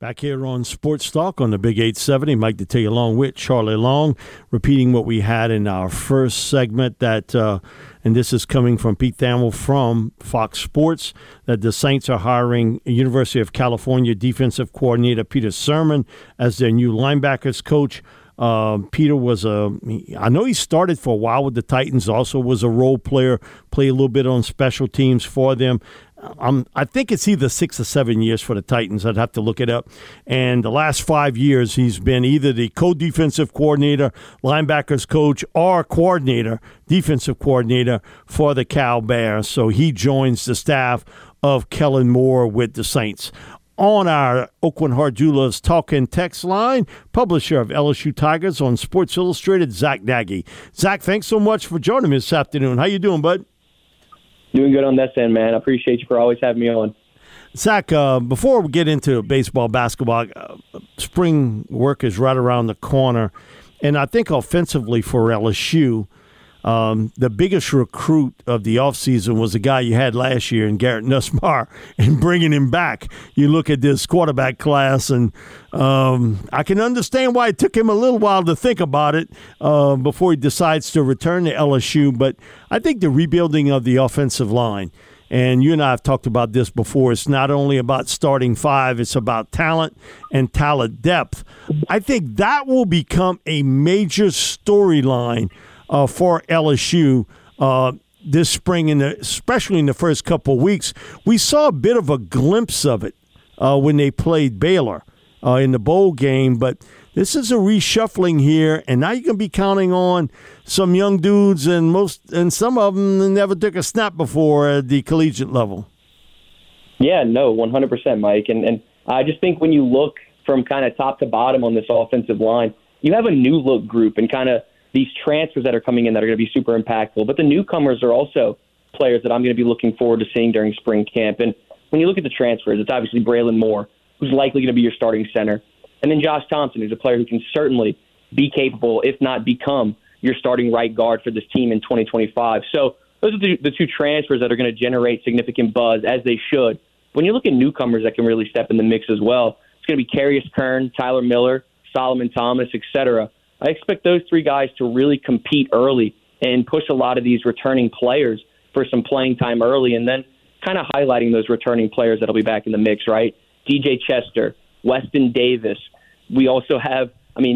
Back here on Sports Talk on the Big 870, Mike Detillier along with Charlie Long, repeating what we had in our first segment that, and this is coming from Pete Thamel from Fox Sports, that the Saints are hiring University of California defensive coordinator Peter Sirmon as their new linebackers coach. Peter was I know he started for a while with the Titans, also was a role player, played a little bit on special teams for them. I think it's either 6 or 7 years for the Titans. I'd have to look it up. And the last 5 years, he's been either the co-defensive coordinator, linebackers coach, or coordinator, defensive coordinator for the Cal Bears. So he joins the staff of Kellen Moore with the Saints. On our Oakland Heart Jewelers Talk and Text line, publisher of LSU Tigers on Sports Illustrated, Zach Nagy. Zach, thanks so much for joining me this afternoon. How you doing, bud? Doing good on this end, man. I appreciate you for always having me on. Zach, before we get into baseball, basketball, spring work is right around the corner. And I think offensively for LSU, the biggest recruit of the offseason was the guy you had last year in Garrett Nussmeier, and bringing him back. You look at this quarterback class, and I can understand why it took him a little while to think about it before he decides to return to LSU. But I think the rebuilding of the offensive line, and you and I have talked about this before, it's not only about starting five, it's about talent and talent depth. I think that will become a major storyline for LSU this spring, especially in the first couple of weeks. We saw a bit of a glimpse of it when they played Baylor in the bowl game, but this is a reshuffling here, and now you can be counting on some young dudes, and some of them never took a snap before at the collegiate level. Yeah, no, 100%, Mike. And I just think when you look from kind of top to bottom on this offensive line, you have a new look group and kind of these transfers that are coming in that are going to be super impactful. But the newcomers are also players that I'm going to be looking forward to seeing during spring camp. And when you look at the transfers, it's obviously Braylon Moore, who's likely going to be your starting center. And then Josh Thompson, who's a player who can certainly be capable, if not become, your starting right guard for this team in 2025. So those are the two transfers that are going to generate significant buzz, as they should. When you look at newcomers that can really step in the mix as well, it's going to be Carius Kern, Tyler Miller, Solomon Thomas, etc. I expect those three guys to really compete early and push a lot of these returning players for some playing time early, and then kind of highlighting those returning players that'll be back in the mix, right? DJ Chester, Weston Davis. We also have,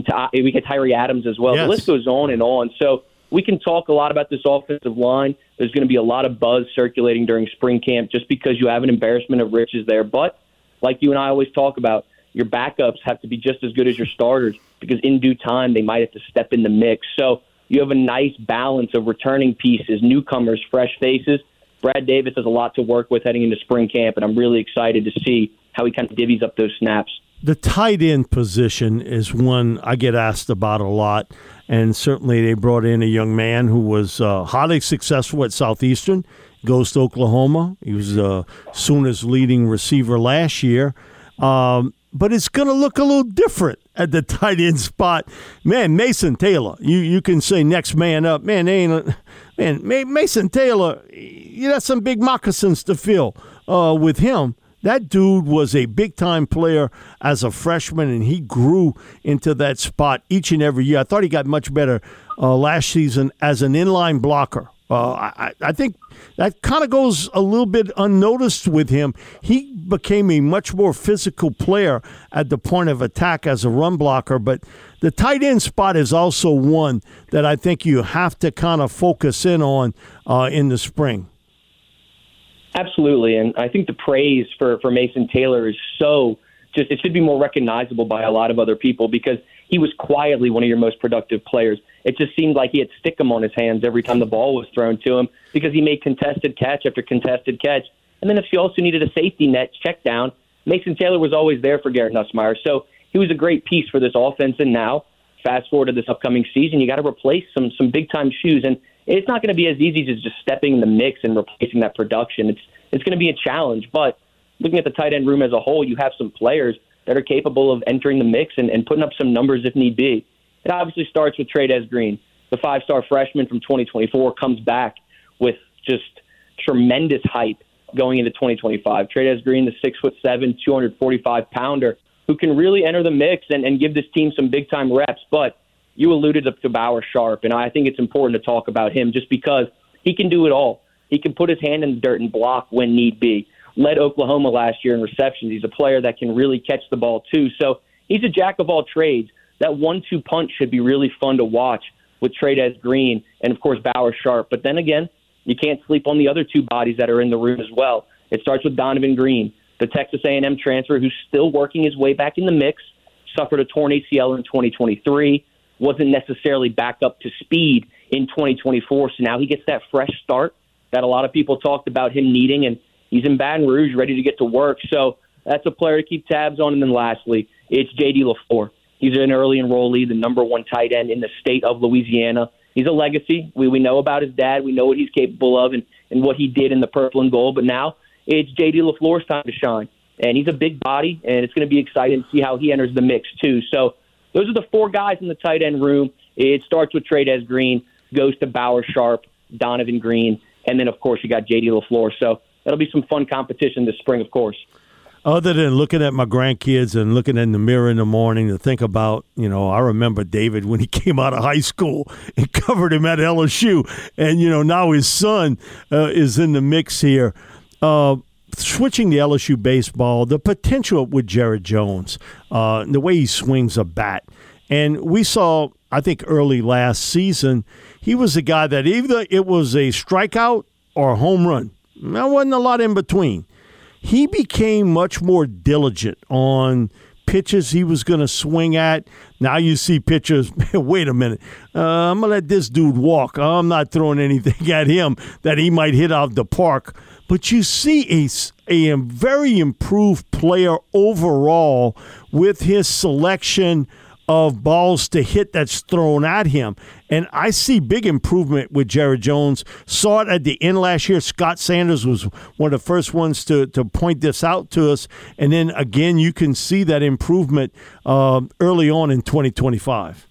we get Tyree Adams as well. Yes. The list goes on and on. So we can talk a lot about this offensive line. There's going to be a lot of buzz circulating during spring camp just because you have an embarrassment of riches there. But like you and I always talk about, your backups have to be just as good as your starters because in due time they might have to step in the mix. So you have a nice balance of returning pieces, newcomers, fresh faces. Brad Davis has a lot to work with heading into spring camp, and I'm really excited to see how he kind of divvies up those snaps. The tight end position is one I get asked about a lot, and certainly they brought in a young man who was highly successful at Southeastern, goes to Oklahoma. He was Sooners' leading receiver last year. But it's going to look a little different at the tight end spot. Man, Mason Taylor, you can say next man up. Mason Taylor, you got some big moccasins to fill with him. That dude was a big-time player as a freshman, and he grew into that spot each and every year. I thought he got much better last season as an inline blocker. I think that kind of goes a little bit unnoticed with him. He became a much more physical player at the point of attack as a run blocker, but the tight end spot is also one that I think you have to kind of focus in on in the spring. Absolutely, and I think the praise for Mason Taylor is it should be more recognizable by a lot of other people because he was quietly one of your most productive players. It just seemed like he had stickum on his hands every time the ball was thrown to him because he made contested catch after contested catch. And then if you also needed a safety net check down, Mason Taylor was always there for Garrett Nussmeier. So he was a great piece for this offense. And now, fast forward to this upcoming season, you got to replace some big-time shoes. And it's not going to be as easy as just stepping in the mix and replacing that production. It's going to be a challenge. But looking at the tight end room as a whole, you have some players that are capable of entering the mix and putting up some numbers if need be. It obviously starts with Trey'Dez Green. The five-star freshman from 2024 comes back with just tremendous hype going into 2025. Trey'Dez Green, the 6'7", 245-pounder, who can really enter the mix and give this team some big-time reps. But you alluded to Bauer Sharp, and I think it's important to talk about him just because he can do it all. He can put his hand in the dirt and block when need be. Led Oklahoma last year in receptions. He's a player that can really catch the ball, too. So he's a jack of all trades. That 1-2 punch should be really fun to watch with Trey'Dez Green and, of course, Bauer Sharp. But then again, you can't sleep on the other two bodies that are in the room as well. It starts with Donovan Green, the Texas A&M transfer who's still working his way back in the mix, suffered a torn ACL in 2023, wasn't necessarily back up to speed in 2024. So now he gets that fresh start that a lot of people talked about him needing, and he's in Baton Rouge ready to get to work. So that's a player to keep tabs on. And then lastly, it's J.D. LaFleur. He's an early enrollee, the number one tight end in the state of Louisiana. He's a legacy. We know about his dad. We know what he's capable of and what he did in the purple and gold. But now it's J.D. LaFleur's time to shine. And he's a big body, and it's going to be exciting to see how he enters the mix, too. So those are the four guys in the tight end room. It starts with Trey'Dez Green, goes to Bauer Sharp, Donovan Green, and then, of course, you got J.D. LaFleur. So that'll be some fun competition this spring, of course. Other than looking at my grandkids and looking in the mirror in the morning to think about, I remember David when he came out of high school and covered him at LSU. And, now his son is in the mix here. Switching to LSU baseball, the potential with Jared Jones, the way he swings a bat. And we saw, I think, early last season, he was a guy that either it was a strikeout or a home run. There wasn't a lot in between. He became much more diligent on pitches he was going to swing at. Now you see pitchers, wait a minute, I'm going to let this dude walk. I'm not throwing anything at him that he might hit out the park. But you see a very improved player overall with his selection of balls to hit that's thrown at him. And I see big improvement with Jared Jones. Saw it at the end last year. Scott Sanders was one of the first ones to point this out to us. And then, again, you can see that improvement early on in 2025.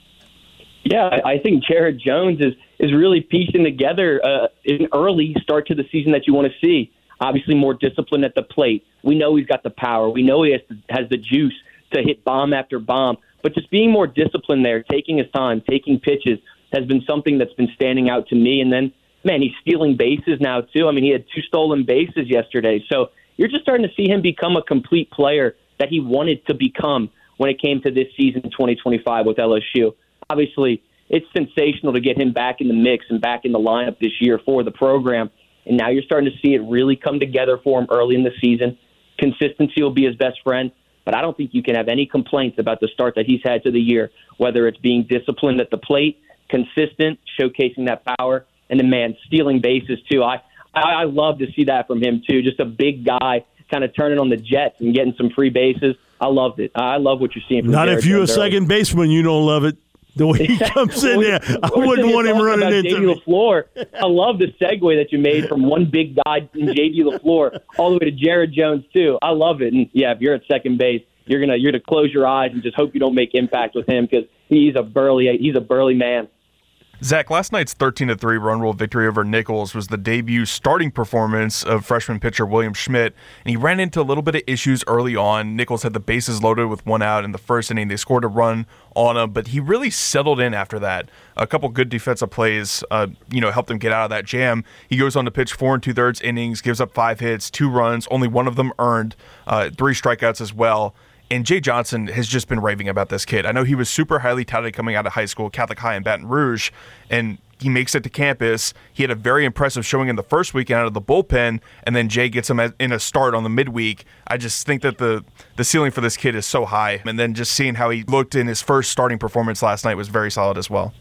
Yeah, I think Jared Jones is really piecing together an early start to the season that you want to see. Obviously, more discipline at the plate. We know he's got the power. We know he has the juice to hit bomb after bomb. But just being more disciplined there, taking his time, taking pitches, has been something that's been standing out to me. And then, man, he's stealing bases now, too. I mean, he had 2 stolen bases yesterday. So you're just starting to see him become a complete player that he wanted to become when it came to this season in 2025 with LSU. Obviously, it's sensational to get him back in the mix and back in the lineup this year for the program. And now you're starting to see it really come together for him early in the season. Consistency will be his best friend. But I don't think you can have any complaints about the start that he's had to the year, whether it's being disciplined at the plate, consistent, showcasing that power, and then, man, stealing bases, too. I love to see that from him, too. Just a big guy kind of turning on the Jets and getting some free bases. I loved it. I love what you're seeing from Not Jared if you're Jones a second baseman, you don't love it. The way he comes in there, I wouldn't want him running into me. LaFleur. I love the segue that you made from one big guy in J.D. LaFleur all the way to Jared Jones, too. I love it. And, yeah, if you're at second base, you're gonna close your eyes and just hope you don't make impact with him because he's a burly man. Zach, last night's 13-3 run rule victory over Nichols was the debut starting performance of freshman pitcher William Schmidt, and he ran into a little bit of issues early on. Nichols had the bases loaded with 1 out in the first inning. They scored a run on him, but he really settled in after that. A couple good defensive plays, helped him get out of that jam. He goes on to pitch 4 2/3 innings, gives up 5 hits, 2 runs, only one of them earned, 3 strikeouts as well. And Jay Johnson has just been raving about this kid. I know he was super highly touted coming out of high school, Catholic High in Baton Rouge, and he makes it to campus. He had a very impressive showing in the first weekend out of the bullpen, and then Jay gets him in a start on the midweek. I just think that the ceiling for this kid is so high. And then just seeing how he looked in his first starting performance last night was very solid as well.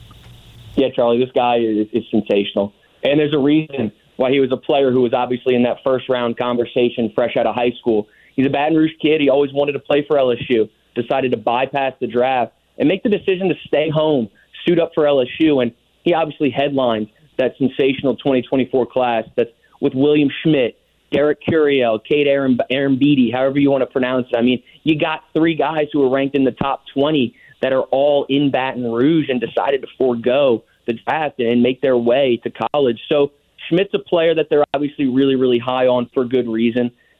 Yeah, Charlie, this guy is sensational. And there's a reason why he was a player who was obviously in that first-round conversation fresh out of high school. He's a Baton Rouge kid. He always wanted to play for LSU, decided to bypass the draft and make the decision to stay home, suit up for LSU. And he obviously headlines that sensational 2024 class that's with William Schmidt, Derek Curiel, Cade Arambidi, however you want to pronounce it. I mean, you got 3 guys who are ranked in the top 20 that are all in Baton Rouge and decided to forego the draft and make their way to college. So Schmidt's a player that they're obviously really, really high on for good reason.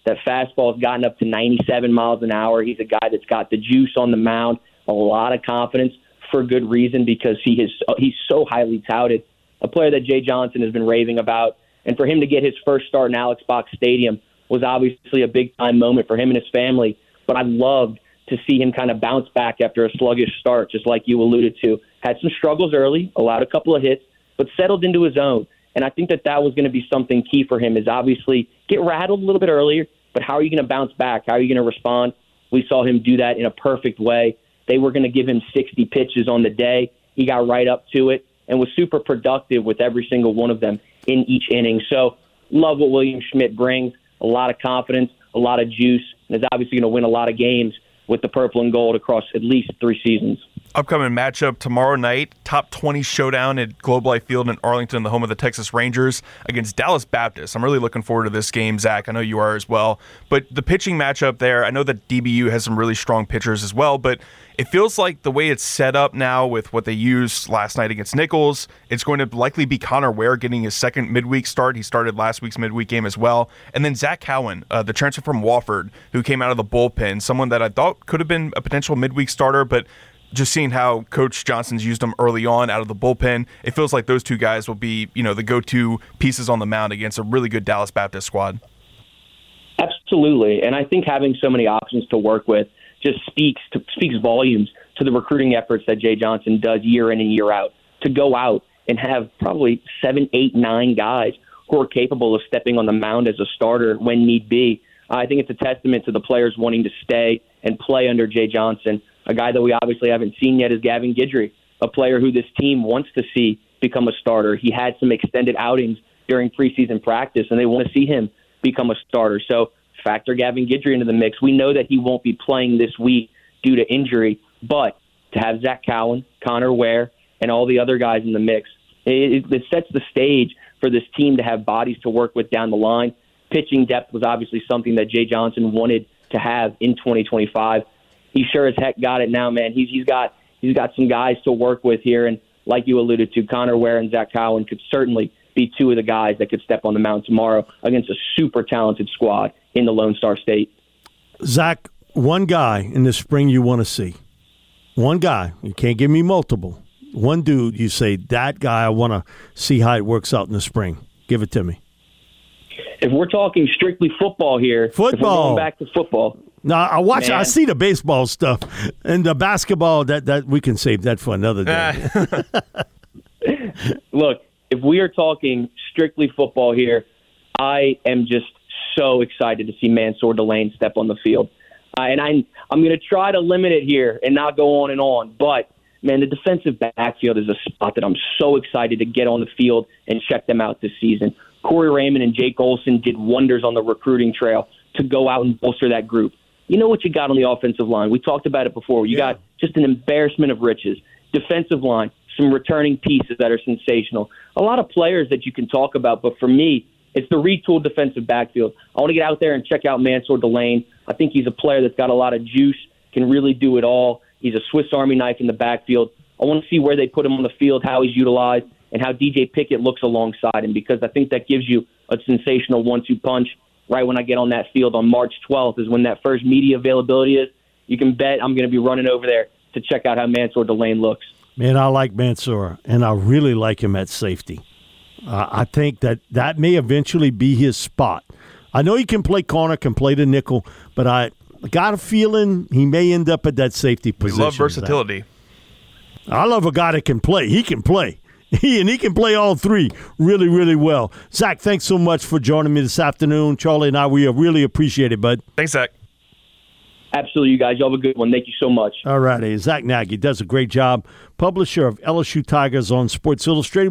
That fastball's gotten up to 97 miles an hour. He's a guy that's got the juice on the mound, a lot of confidence for good reason because he's so highly touted, a player that Jay Johnson has been raving about. And for him to get his first start in Alex Box Stadium was obviously a big-time moment for him and his family. But I loved to see him kind of bounce back after a sluggish start, just like you alluded to. Had some struggles early, allowed a couple of hits, but settled into his own. And I think that was going to be something key for him is obviously get rattled a little bit earlier, but how are you going to bounce back? How are you going to respond? We saw him do that in a perfect way. They were going to give him 60 pitches on the day. He got right up to it and was super productive with every single one of them in each inning. So love what William Schmidt brings, a lot of confidence, a lot of juice, and is obviously going to win a lot of games with the purple and gold across at least 3 seasons. Upcoming matchup tomorrow night, top 20 showdown at Globe Life Field in Arlington, the home of the Texas Rangers, against Dallas Baptist. I'm really looking forward to this game, Zach. I know you are as well. But the pitching matchup there, I know that DBU has some really strong pitchers as well, but it feels like the way it's set up now with what they used last night against Nichols, it's going to likely be Connor Ware getting his second midweek start. He started last week's midweek game as well. And then Zach Cowan, the transfer from Wofford, who came out of the bullpen, someone that I thought could have been a potential midweek starter, but just seeing how Coach Johnson's used them early on out of the bullpen, it feels like those two guys will be, the go-to pieces on the mound against a really good Dallas Baptist squad. Absolutely. And I think having so many options to work with just speaks volumes to the recruiting efforts that Jay Johnson does year in and year out. To go out and have probably 7, 8, 9 guys who are capable of stepping on the mound as a starter when need be. I think it's a testament to the players wanting to stay and play under Jay Johnson. A guy that we obviously haven't seen yet is Gavin Guidry, a player who this team wants to see become a starter. He had some extended outings during preseason practice, and they want to see him become a starter. So factor Gavin Guidry into the mix. We know that he won't be playing this week due to injury, but to have Zach Cowan, Connor Ware, and all the other guys in the mix, it sets the stage for this team to have bodies to work with down the line. Pitching depth was obviously something that Jay Johnson wanted to have in 2025. He sure as heck got it now, man. He's got some guys to work with here, and like you alluded to, Connor Ware and Zach Cowan could certainly be two of the guys that could step on the mound tomorrow against a super talented squad in the Lone Star State. Zach, one guy in the spring you want to see. One guy. You can't give me multiple. One dude, you say, that guy, I want to see how it works out in the spring. Give it to me. If we're talking strictly football here, if we're going back to football. No, I see the baseball stuff and the basketball. That we can save that for another day. Look, if we are talking strictly football here, I am just so excited to see Mansour Delane step on the field. And I'm going to try to limit it here and not go on and on. But, man, the defensive backfield is a spot that I'm so excited to get on the field and check them out this season. Corey Raymond and Jake Olson did wonders on the recruiting trail to go out and bolster that group. You know what you got on the offensive line? We talked about it before. You got just an embarrassment of riches. Defensive line, some returning pieces that are sensational. A lot of players that you can talk about, but for me, it's the retooled defensive backfield. I want to get out there and check out Mansour Delane. I think he's a player that's got a lot of juice, can really do it all. He's a Swiss Army knife in the backfield. I want to see where they put him on the field, how he's utilized, and how DJ Pickett looks alongside him, because I think that gives you a sensational 1-2 punch. Right when I get on that field on March 12th is when that first media availability is. You can bet I'm going to be running over there to check out how Mansour Delane looks. Man, I like Mansour, and I really like him at safety. I think that may eventually be his spot. I know he can play corner, can play the nickel, but I got a feeling he may end up at that safety position. We love versatility. I love a guy that can play. He can play. He can play all three really, really well. Zach, thanks so much for joining me this afternoon. Charlie and I, we really appreciate it, bud. Thanks, Zach. Absolutely, you guys. Y'all have a good one. Thank you so much. All righty. Zach Nagy does a great job. Publisher of LSU Tigers on Sports Illustrated.